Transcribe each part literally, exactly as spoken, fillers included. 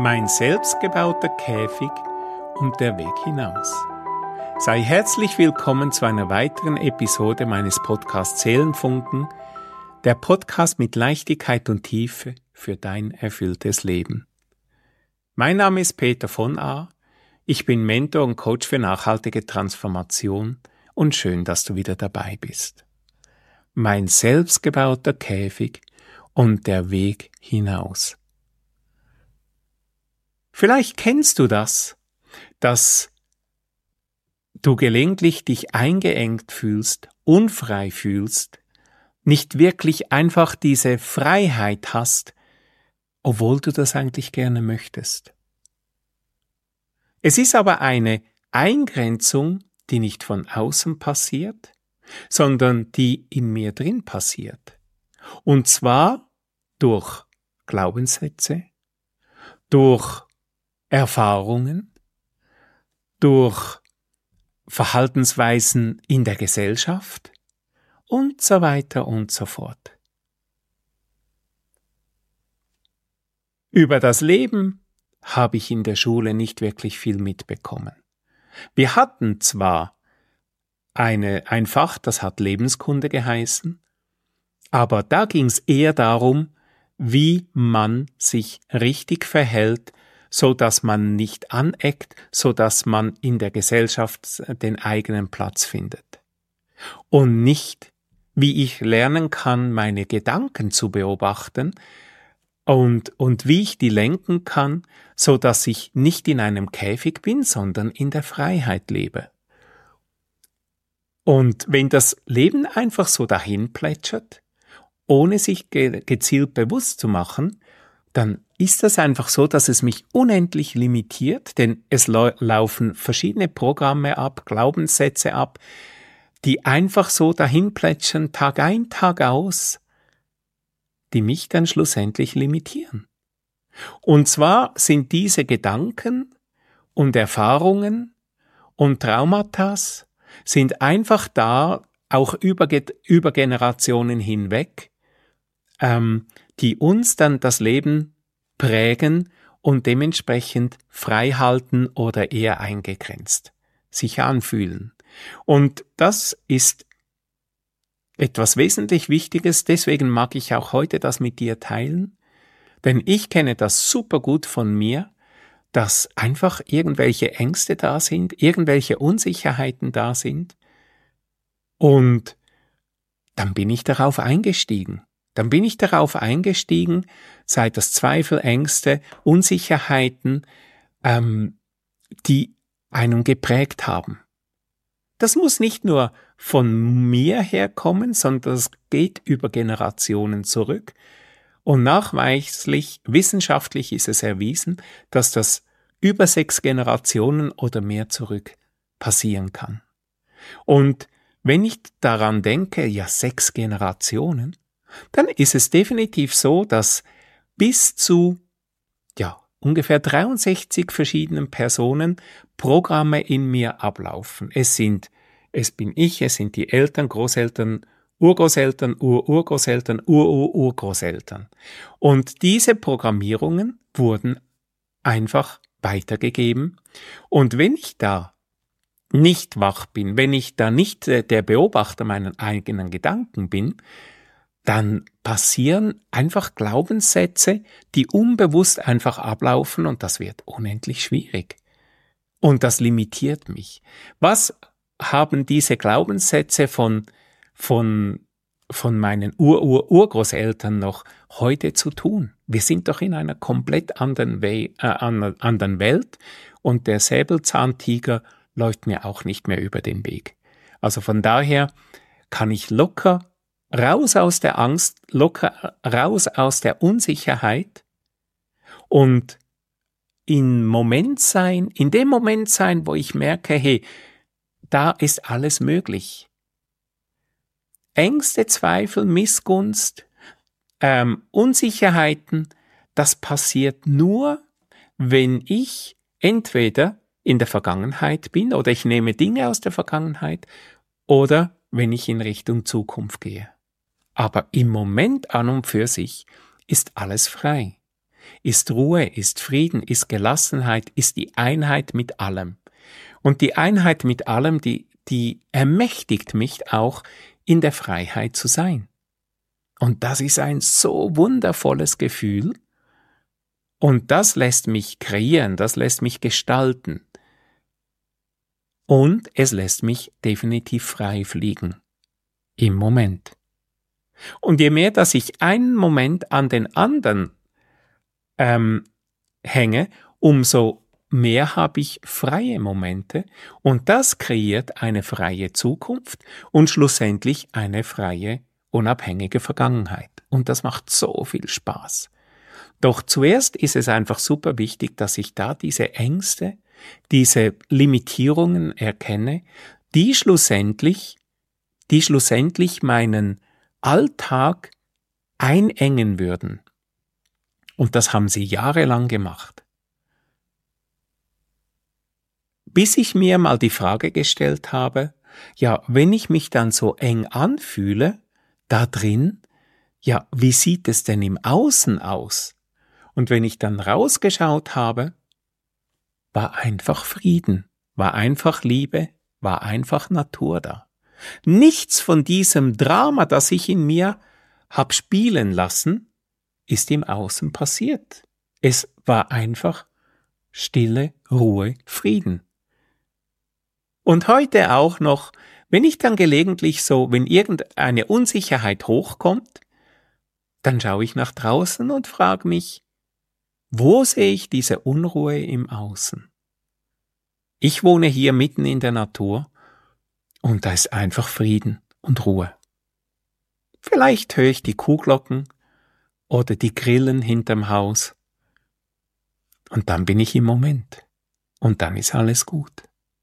Mein selbstgebauter Käfig und der Weg hinaus. Sei herzlich willkommen zu einer weiteren Episode meines Podcasts Seelenfunken, der Podcast mit Leichtigkeit und Tiefe für dein erfülltes Leben. Mein Name ist Peter von A. Ich bin Mentor und Coach für nachhaltige Transformation und schön, dass du wieder dabei bist. Mein selbstgebauter Käfig und der Weg hinaus. Vielleicht kennst du das, dass du gelegentlich dich eingeengt fühlst, unfrei fühlst, nicht wirklich einfach diese Freiheit hast, obwohl du das eigentlich gerne möchtest. Es ist aber eine Eingrenzung, die nicht von außen passiert, sondern die in mir drin passiert. Und zwar durch Glaubenssätze, durch Erfahrungen, durch Verhaltensweisen in der Gesellschaft und so weiter und so fort. Über das Leben habe ich in der Schule nicht wirklich viel mitbekommen. Wir hatten zwar eine, ein Fach, das hat Lebenskunde geheißen, aber da ging es eher darum, wie man sich richtig verhält, so dass man nicht aneckt, so dass man in der Gesellschaft den eigenen Platz findet. Und nicht, wie ich lernen kann, meine Gedanken zu beobachten und, und wie ich die lenken kann, so dass ich nicht in einem Käfig bin, sondern in der Freiheit lebe. Und wenn das Leben einfach so dahin plätschert, ohne sich ge- gezielt bewusst zu machen, dann ist das einfach so, dass es mich unendlich limitiert, denn es lau- laufen verschiedene Programme ab, Glaubenssätze ab, die einfach so dahin plätschern, Tag ein, Tag aus, die mich dann schlussendlich limitieren. Und zwar sind diese Gedanken und Erfahrungen und Traumata sind einfach da, auch über, über Generationen hinweg, ähm, die uns dann das Leben prägen und dementsprechend frei halten oder eher eingegrenzt sich anfühlen. Und das ist etwas wesentlich Wichtiges, deswegen mag ich auch heute das mit dir teilen, denn ich kenne das super gut von mir, dass einfach irgendwelche Ängste da sind, irgendwelche Unsicherheiten da sind und dann bin ich darauf eingestiegen. Dann bin ich darauf eingestiegen, seit das Zweifel, Ängste, Unsicherheiten, ähm, die einen geprägt haben. Das muss nicht nur von mir herkommen, sondern es geht über Generationen zurück. Und nachweislich, wissenschaftlich ist es erwiesen, dass das über sechs Generationen oder mehr zurück passieren kann. Und wenn ich daran denke, ja, sechs Generationen, dann ist es definitiv so, dass bis zu ja, ungefähr dreiundsechzig verschiedenen Personen Programme in mir ablaufen. Es sind, es bin ich, es sind die Eltern, Großeltern, Urgroßeltern, Ururgroßeltern, Urururgroßeltern. Und diese Programmierungen wurden einfach weitergegeben. Und wenn ich da nicht wach bin, wenn ich da nicht der Beobachter meiner eigenen Gedanken bin, dann passieren einfach Glaubenssätze, die unbewusst einfach ablaufen und das wird unendlich schwierig. Und das limitiert mich. Was haben diese Glaubenssätze von, von, von meinen Ur-Ur-Urgroßeltern noch heute zu tun? Wir sind doch in einer komplett anderen, We- äh, anderen Welt und der Säbelzahntiger läuft mir auch nicht mehr über den Weg. Also von daher kann ich locker raus aus der Angst, locker raus aus der Unsicherheit und in Moment sein, in dem Moment sein, wo ich merke, hey, da ist alles möglich. Ängste, Zweifel, Missgunst, ähm, Unsicherheiten, das passiert nur, wenn ich entweder in der Vergangenheit bin oder ich nehme Dinge aus der Vergangenheit oder wenn ich in Richtung Zukunft gehe. Aber im Moment an und für sich ist alles frei. ist Ruhe, ist Frieden, ist Gelassenheit, ist die Einheit mit allem. Und die Einheit mit allem, die, die ermächtigt mich auch, in der Freiheit zu sein. Und das ist ein so wundervolles Gefühl. Und das lässt mich kreieren, das lässt mich gestalten. Und es lässt mich definitiv frei fliegen. Im Moment. Und je mehr, dass ich einen Moment an den anderen ähm, hänge, umso mehr habe ich freie Momente und das kreiert eine freie Zukunft und schlussendlich eine freie, unabhängige Vergangenheit. Und das macht so viel Spaß. Doch zuerst ist es einfach super wichtig, dass ich da diese Ängste, diese Limitierungen erkenne, die schlussendlich, die schlussendlich meinen Alltag einengen würden. Und das haben sie jahrelang gemacht. Bis ich mir mal die Frage gestellt habe, ja, wenn ich mich dann so eng anfühle, da drin, ja, wie sieht es denn im Außen aus? Und wenn ich dann rausgeschaut habe, war einfach Frieden, war einfach Liebe, war einfach Natur da. Nichts von diesem Drama, das ich in mir hab spielen lassen, ist im Außen passiert. Es war einfach Stille, Ruhe, Frieden. Und heute auch noch, wenn ich dann gelegentlich so, wenn irgendeine Unsicherheit hochkommt, dann schaue ich nach draußen und frage mich, wo sehe ich diese Unruhe im Außen? Ich wohne hier mitten in der Natur und da ist einfach Frieden und Ruhe. Vielleicht höre ich die Kuhglocken oder die Grillen hinterm Haus und dann bin ich im Moment und dann ist alles gut.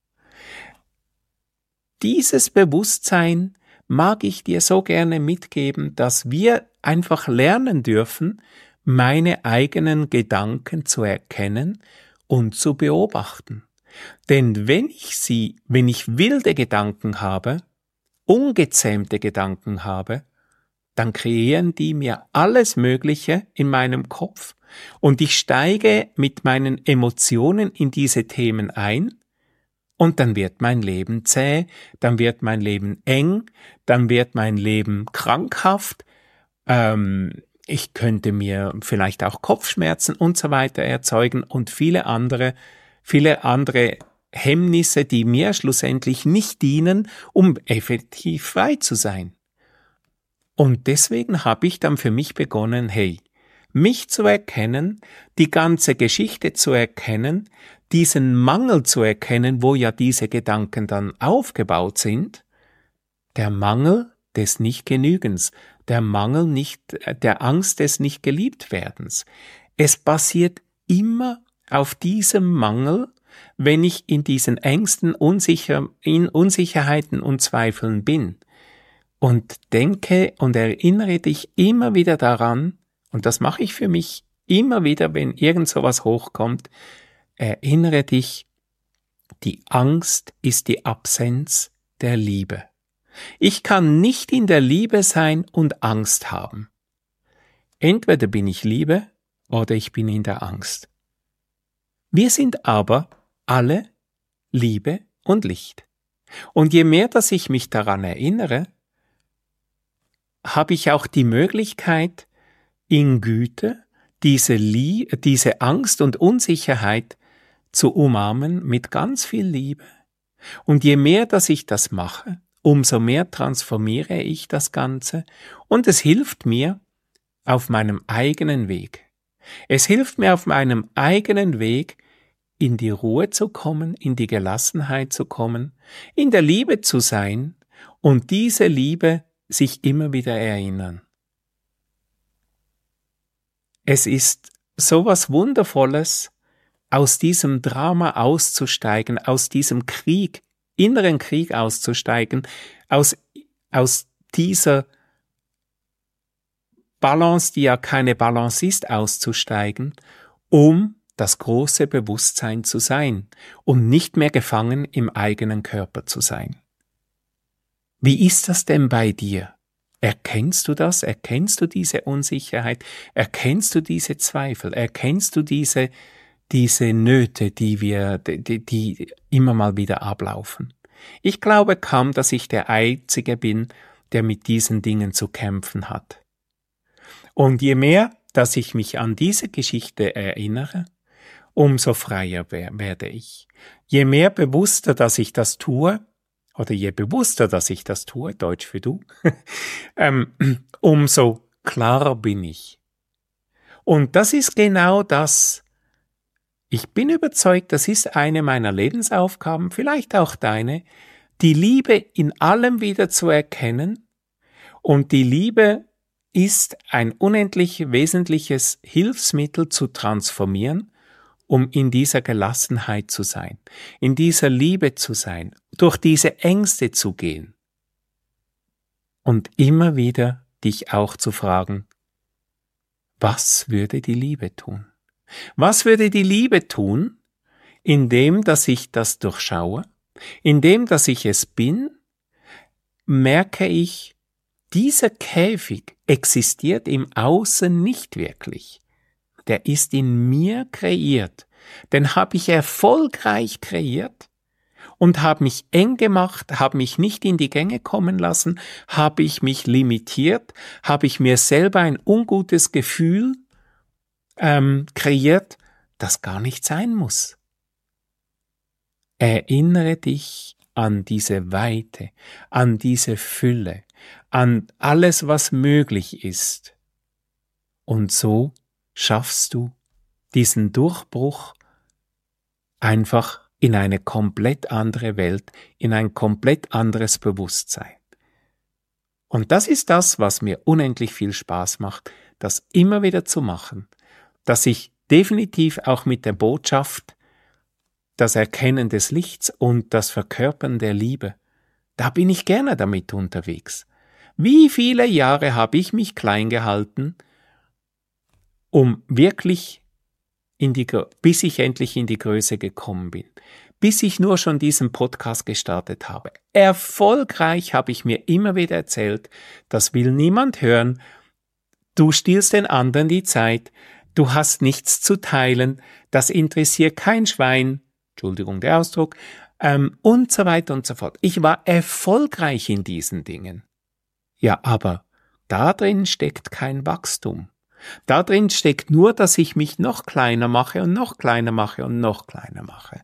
Dieses Bewusstsein mag ich dir so gerne mitgeben, dass wir einfach lernen dürfen, meine eigenen Gedanken zu erkennen und zu beobachten. Denn wenn ich sie, wenn ich wilde Gedanken habe, ungezähmte Gedanken habe, dann kreieren die mir alles Mögliche in meinem Kopf und ich steige mit meinen Emotionen in diese Themen ein und dann wird mein Leben zäh, dann wird mein Leben eng, dann wird mein Leben krankhaft, ähm, ich könnte mir vielleicht auch Kopfschmerzen und so weiter erzeugen und viele andere, viele andere Hemmnisse, die mir schlussendlich nicht dienen, um effektiv frei zu sein. Und deswegen habe ich dann für mich begonnen, hey, mich zu erkennen, die ganze Geschichte zu erkennen, diesen Mangel zu erkennen, wo ja diese Gedanken dann aufgebaut sind, der Mangel des Nichtgenügens, der Mangel nicht, der Angst des Nicht-Geliebt-Werdens. Es basiert immer auf diesem Mangel, wenn ich in diesen Ängsten, Unsicher, in Unsicherheiten und Zweifeln bin. Und denke und erinnere dich immer wieder daran, und das mache ich für mich immer wieder, wenn irgend sowas hochkommt, erinnere dich, die Angst ist die Absenz der Liebe. Ich kann nicht in der Liebe sein und Angst haben. Entweder bin ich Liebe oder ich bin in der Angst. Wir sind aber alle Liebe und Licht. Und je mehr, dass ich mich daran erinnere, habe ich auch die Möglichkeit, in Güte diese, Lie- diese Angst und Unsicherheit zu umarmen mit ganz viel Liebe. Und je mehr, dass ich das mache, umso mehr transformiere ich das Ganze und es hilft mir auf meinem eigenen Weg. Es hilft mir auf meinem eigenen Weg, in die Ruhe zu kommen, in die Gelassenheit zu kommen, in der Liebe zu sein und diese Liebe sich immer wieder erinnern. Es ist sowas Wundervolles, aus diesem Drama auszusteigen, aus diesem Krieg, inneren Krieg auszusteigen, aus, aus dieser Balance, die ja keine Balance ist, auszusteigen, um das große Bewusstsein zu sein und nicht mehr gefangen im eigenen Körper zu sein. Wie ist das denn bei dir? Erkennst du das? Erkennst du diese Unsicherheit? Erkennst du diese Zweifel? Erkennst du diese, diese Nöte, die wir, die, die immer mal wieder ablaufen? Ich glaube kaum, dass ich der Einzige bin, der mit diesen Dingen zu kämpfen hat. Und je mehr, dass ich mich an diese Geschichte erinnere, umso freier werde ich. Je mehr bewusster, dass ich das tue, oder je bewusster, dass ich das tue, Deutsch für du, ähm, umso klarer bin ich. Und das ist genau das. Ich bin überzeugt, das ist eine meiner Lebensaufgaben, vielleicht auch deine, die Liebe in allem wieder zu erkennen. Und die Liebe ist ein unendlich wesentliches Hilfsmittel zu transformieren, um in dieser Gelassenheit zu sein, in dieser Liebe zu sein, durch diese Ängste zu gehen. Und immer wieder dich auch zu fragen, was würde die Liebe tun? Was würde die Liebe tun, indem, dass ich das durchschaue, indem, dass ich es bin, merke ich, dieser Käfig existiert im Außen nicht wirklich. Der ist in mir kreiert. Den habe ich erfolgreich kreiert und habe mich eng gemacht, habe mich nicht in die Gänge kommen lassen, habe ich mich limitiert, habe ich mir selber ein ungutes Gefühl ähm, kreiert, das gar nicht sein muss. Erinnere dich an diese Weite, an diese Fülle, an alles, was möglich ist. Und so schaffst du diesen Durchbruch einfach in eine komplett andere Welt, in ein komplett anderes Bewusstsein. Und das ist das, was mir unendlich viel Spaß macht, das immer wieder zu machen, dass ich definitiv auch mit der Botschaft, das Erkennen des Lichts und das Verkörpern der Liebe, da bin ich gerne damit unterwegs. Wie viele Jahre habe ich mich klein gehalten, um wirklich in die, bis ich endlich in die Größe gekommen bin, bis ich nur schon diesen Podcast gestartet habe. Erfolgreich habe ich mir immer wieder erzählt, das will niemand hören, du stiehlst den anderen die Zeit, du hast nichts zu teilen, das interessiert kein Schwein, Entschuldigung der Ausdruck, ähm, und so weiter und so fort. Ich war erfolgreich in diesen Dingen. Ja, aber da drin steckt kein Wachstum. Da drin steckt nur, dass ich mich noch kleiner mache und noch kleiner mache und noch kleiner mache.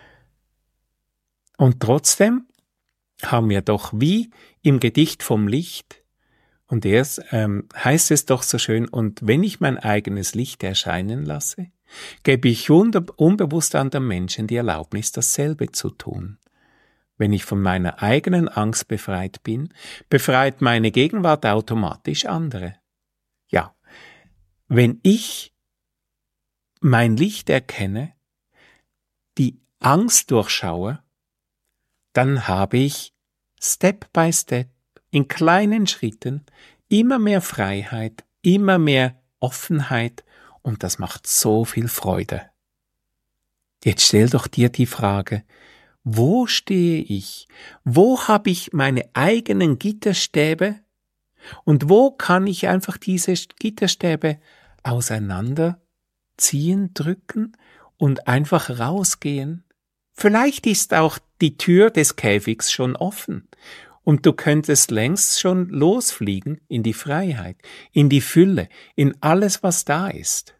Und trotzdem haben wir doch wie im Gedicht vom Licht, und erst ähm, heißt es doch so schön, und wenn ich mein eigenes Licht erscheinen lasse, gebe ich unbewusst anderen Menschen die Erlaubnis, dasselbe zu tun. Wenn ich von meiner eigenen Angst befreit bin, befreit meine Gegenwart automatisch andere. Ja, wenn ich mein Licht erkenne, die Angst durchschaue, dann habe ich Step by Step, in kleinen Schritten, immer mehr Freiheit, immer mehr Offenheit und das macht so viel Freude. Jetzt stell doch dir die Frage, wo stehe ich? Wo habe ich meine eigenen Gitterstäbe? Und wo kann ich einfach diese Gitterstäbe auseinanderziehen, drücken und einfach rausgehen? Vielleicht ist auch die Tür des Käfigs schon offen und du könntest längst schon losfliegen in die Freiheit, in die Fülle, in alles, was da ist.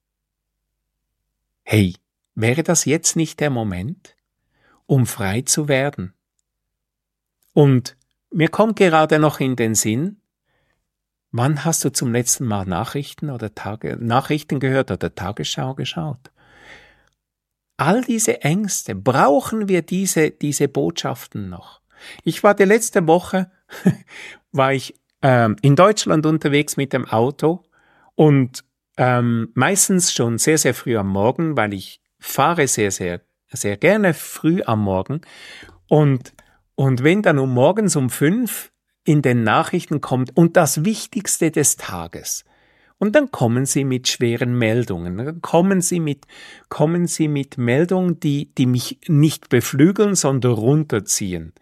Hey, wäre das jetzt nicht der Moment, um frei zu werden? Und mir kommt gerade noch in den Sinn, wann hast du zum letzten Mal Nachrichten oder Tage, Nachrichten gehört oder Tagesschau geschaut? All diese Ängste, brauchen wir diese, diese Botschaften noch? Ich war die letzte Woche, war ich ähm, in Deutschland unterwegs mit dem Auto und ähm, meistens schon sehr, sehr früh am Morgen, weil ich fahre sehr, sehr, sehr gerne früh am Morgen und, und wenn dann um morgens um fünf in den Nachrichten kommt und das Wichtigste des Tages. Und dann kommen sie mit schweren Meldungen. Dann kommen sie mit, kommen sie mit Meldungen, die, die mich nicht beflügeln, sondern runterziehen.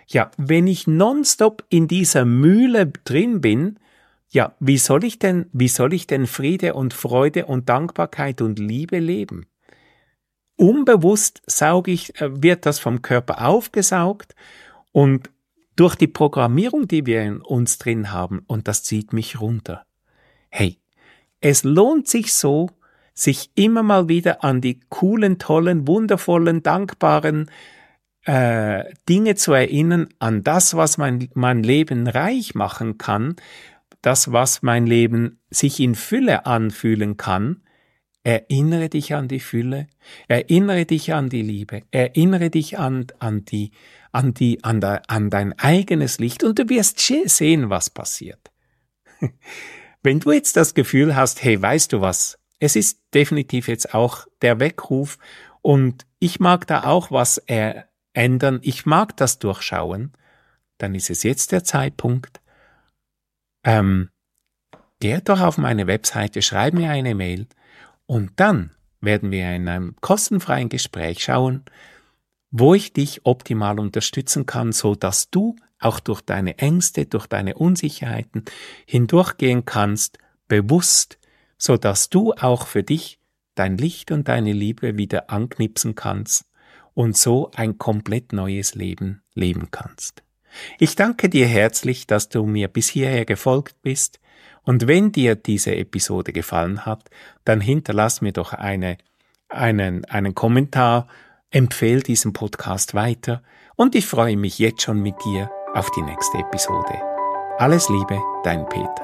Ja, wenn ich nonstop in dieser Mühle drin bin, ja, wie soll ich denn, wie soll ich denn Friede und Freude und Dankbarkeit und Liebe leben? Unbewusst sauge ich, wird das vom Körper aufgesaugt und durch die Programmierung, die wir in uns drin haben, und das zieht mich runter. Hey, es lohnt sich so, sich immer mal wieder an die coolen, tollen, wundervollen, dankbaren äh, Dinge zu erinnern, an das, was mein, mein Leben reich machen kann, das, was mein Leben sich in Fülle anfühlen kann. Erinnere dich an die Fülle, erinnere dich an die Liebe, erinnere dich an, an, die, an, die, an, de, an dein eigenes Licht und du wirst sehen, was passiert. Wenn du jetzt das Gefühl hast, hey, weißt du was, es ist definitiv jetzt auch der Weckruf und ich mag da auch was äh, ändern, ich mag das durchschauen, dann ist es jetzt der Zeitpunkt. Ähm, geh doch auf meine Webseite, schreib mir eine Mail und dann werden wir in einem kostenfreien Gespräch schauen, wo ich dich optimal unterstützen kann, so dass du auch durch deine Ängste, durch deine Unsicherheiten hindurchgehen kannst, bewusst, so dass du auch für dich dein Licht und deine Liebe wieder anknipsen kannst und so ein komplett neues Leben leben kannst. Ich danke dir herzlich, dass du mir bis hierher gefolgt bist und wenn dir diese Episode gefallen hat, dann hinterlass mir doch eine, einen, einen Kommentar, empfehle diesen Podcast weiter und ich freue mich jetzt schon mit dir auf die nächste Episode. Alles Liebe, dein Peter.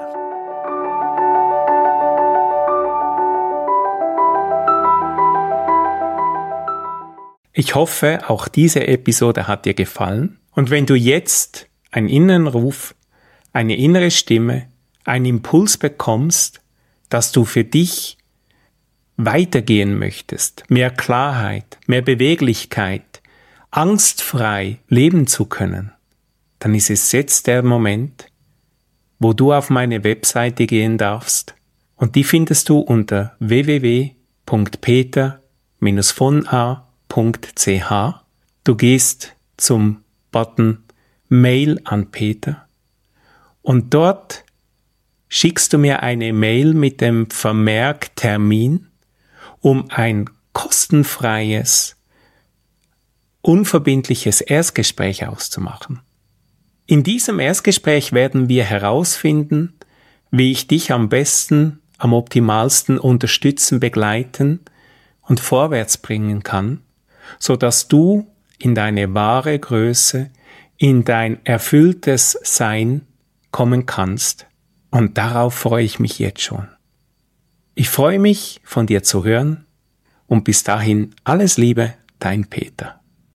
Ich hoffe, auch diese Episode hat dir gefallen. Und wenn du jetzt einen inneren Ruf, eine innere Stimme, einen Impuls bekommst, dass du für dich weitergehen möchtest, mehr Klarheit, mehr Beweglichkeit, angstfrei leben zu können, dann ist es jetzt der Moment, wo du auf meine Webseite gehen darfst und die findest du unter w w w punkt peter Bindestrich von a punkt c h. Du gehst zum Button Mail an Peter und dort schickst du mir eine Mail mit dem Vermerk Termin, um ein kostenfreies, unverbindliches Erstgespräch auszumachen. In diesem Erstgespräch werden wir herausfinden, wie ich dich am besten, am optimalsten unterstützen, begleiten und vorwärts bringen kann, so dass du in deine wahre Größe, in dein erfülltes Sein kommen kannst. Und darauf freue ich mich jetzt schon. Ich freue mich, von dir zu hören und bis dahin alles Liebe, dein Peter.